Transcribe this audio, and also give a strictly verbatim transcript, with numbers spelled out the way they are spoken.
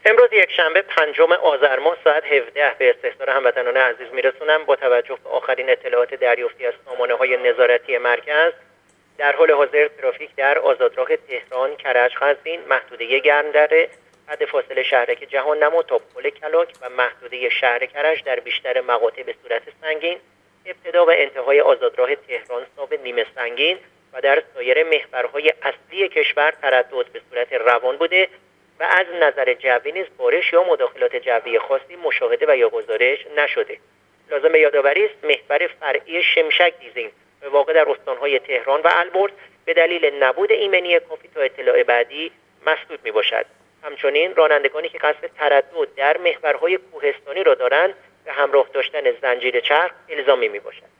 امروز یک شنبه پنجم آذر ماه ساعت هفده به استحضار هموطنان عزیز میرسونم. با توجه به آخرین اطلاعات دریافتی از سامانه‌های نظارتی مرکز، در حال حاضر ترافیک در آزادراه تهران، کرج، قزوین، محدوده گرمدره، حد فاصله شهرک جهان نما تا پل کلاک و محدوده شهر کرج در بیشتر مقاطع به صورت سنگین، ابتدا و انتهای آزادراه تهران صاحب نیمه سنگین و در سایر محورهای اصلی کشور تردد به صورت روان بوده و از نظر جوی نیز بارش یا مداخلات جوی خاصی مشاهده و یا گزارش نشده. لازم به یادآوری است محور فرعی شمشک دیزین به واقع در استانهای تهران و البرز به دلیل نبود ایمنی کافی تا اطلاع بعدی مسدود می باشد. همچنین رانندگانی که قصد تردد در محورهای کوهستانی را دارند به همراه داشتن زنجیر چرخ الزامی می باشد.